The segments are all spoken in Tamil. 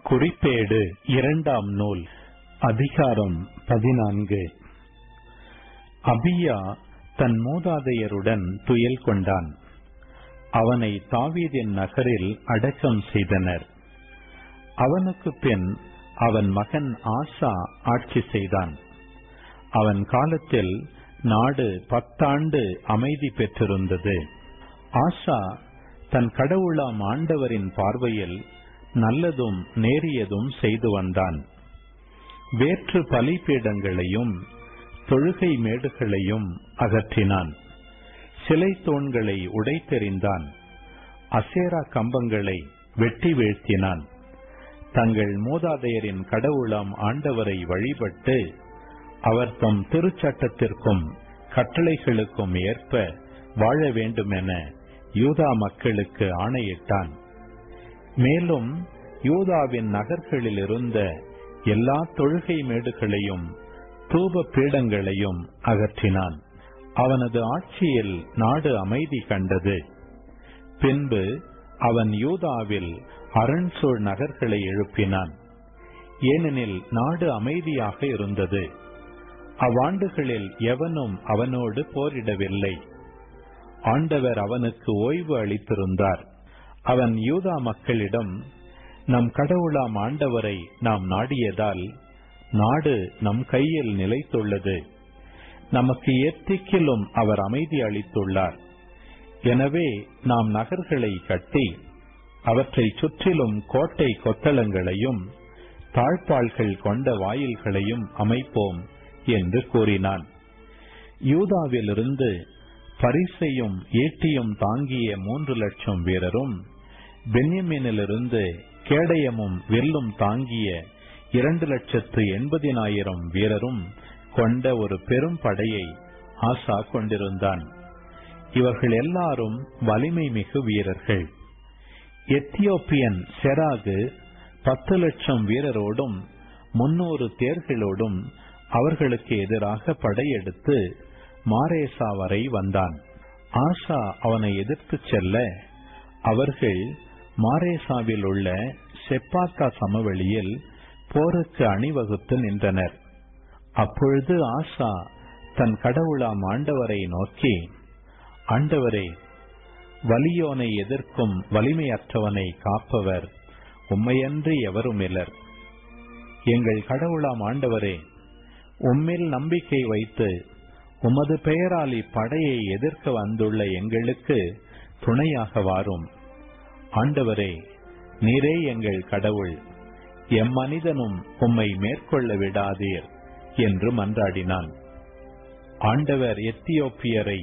குறிப்பேடு இரண்டாம் நூல் அதிகாரம் 14. அபியா தன் மூதாதையருடன் துயில் கொண்டான். அவனை தாவீதின் நகரில் அடக்கம் செய்தனர். அவனுக்கு பின் அவன் மகன் ஆசா ஆட்சி செய்தான். அவன் காலத்தில் நாடு 10 ஆண்டு அமைதி பெற்றிருந்தது. ஆசா தன் கடவுளாம் ஆண்டவரின் பார்வையில் நல்லதும் நேரியதும் செய்து வந்தான். வேற்று பலிபீடங்களையும் தொழுகை மேடுகளையும் அகற்றினான். சிலை தூண்களை உடைத்தெறிந்தான். அசேரா கம்பங்களை வெட்டி வீழ்த்தினான். தங்கள் மூதாதையரின் கடவுளாம் ஆண்டவரை வழிபட்டு அவர் தம் திருச்சட்டத்திற்கும் கட்டளைகளுக்கும் ஏற்ப வாழ வேண்டுமென யூதா மக்களுக்கு ஆணையிட்டான். மேலும் யூதாவின் நகர்களில் இருந்த எல்லா தொழுகை மேடுகளையும் தூப பீடங்களையும் அகற்றினான். அவனது ஆட்சியில் நாடு அமைதி கண்டது. பின்பு அவன் யூதாவில் அரண்சூழ் நகர்களை எழுப்பினான். ஏனெனில் நாடு அமைதியாக இருந்தது. அவ்வாண்டுகளில் எவனும் அவனோடு போரிடவில்லை. ஆண்டவர் அவனுக்கு ஓய்வு அளித்திருந்தார். அவன் யூதா மக்களிடம், நம் கடவுளாம் ஆண்டவரை நாம் நாடியதால் நாடு நம் கையில் நிலைத்துள்ளது. நமக்கு எத்திக்கிலும் அவர் அமைதி அளித்துள்ளார். எனவே நாம் நகர்களை கட்டி அவற்றை சுற்றிலும் கோட்டை கொத்தளங்களையும் தாழ்பாள்கள் கொண்ட வாயில்களையும் அமைப்போம் என்று கூறினான். யூதாவிலிருந்து பரிசையும் ஈட்டியும் தாங்கிய 3 லட்சம் வீரரும், பென்யமீனிலிருந்து கேடயமும் வில்லும் தாங்கிய 2,80,000 வீரரும் கொண்ட ஒரு பெரும் படையை ஆசா கொண்டிருந்தான். இவர்கள் எல்லாரும் வலிமை மிகு வீரர்கள். எத்தியோப்பியன் செராகு 10 லட்சம் வீரரோடும் 300 தேர்களோடும் அவர்களுக்கு எதிராக படையெடுத்து மாரேசா வரை வந்தான். ஆசா அவனை எதிர்த்து செல்ல அவர்கள் மாரேசாவில் உள்ள செப்பாத்தா சமவெளியில் போருக்கு அணிவகுத்து நின்றனர். அப்பொழுது ஆசா தன் கடவுளாம் ஆண்டவரை நோக்கி, ஆண்டவரே, வலியோனை எதிர்க்கும் வலிமையற்றவனை காப்பவர் உம்மையன்றி எவருமில்லர். எங்கள் கடவுளாம் ஆண்டவரே, உம்மில் நம்பிக்கை வைத்து உமது பெயரால் இப்படையை எதிர்க்க வந்துள்ள எங்களுக்கு துணையாக வாரும். ஆண்டவரே, நீரே எங்கள் கடவுள், எம்மனிதனும் உம்மை மேற்கொள்ள விடாதீர் என்று மன்றாடினான். ஆண்டவர் எத்தியோப்பியரை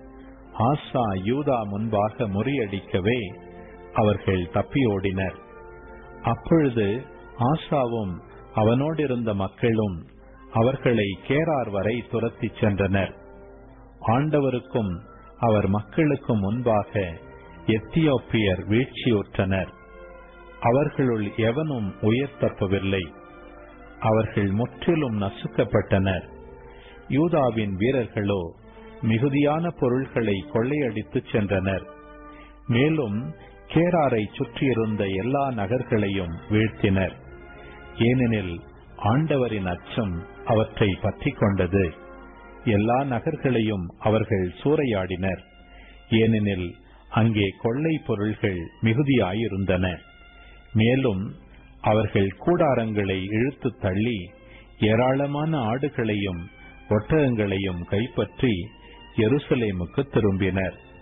ஆசா யூதா முன்பாக முறியடிக்கவே அவர்கள் தப்பியோடினர். அப்பொழுது ஆசாவும் அவனோடிருந்த மக்களும் அவர்களை கேரார் வரை துரத்திச் சென்றனர். ஆண்டவருக்கும் அவர் மக்களுக்கும் முன்பாக எத்தியோப்பியர் வீழ்ச்சியுற்றனர். அவர்களுள் எவனும் உயிர் தப்பவில்லை. அவர்கள் முற்றிலும் நசுக்கப்பட்டனர். யூதாவின் வீரர்களோ மிகுதியான பொருள்களை கொள்ளையடித்து சென்றனர். மேலும் கேராரை சுற்றியிருந்த எல்லா நகர்களையும் வீழ்த்தினர். ஏனெனில் ஆண்டவரின் அச்சம் அவற்றை பற்றி கொண்டது. எல்லா நகர்களையும் அவர்கள் சூறையாடினர். ஏனெனில் அங்கே கொள்ளை பொருள்கள் மிகுதியாயிருந்தன. மேலும் அவர்கள் கூடாரங்களை இழுத்து தள்ளி ஏராளமான ஆடுகளையும் ஒட்டகங்களையும் கைப்பற்றி எருசலேமுக்கு திரும்பினர்.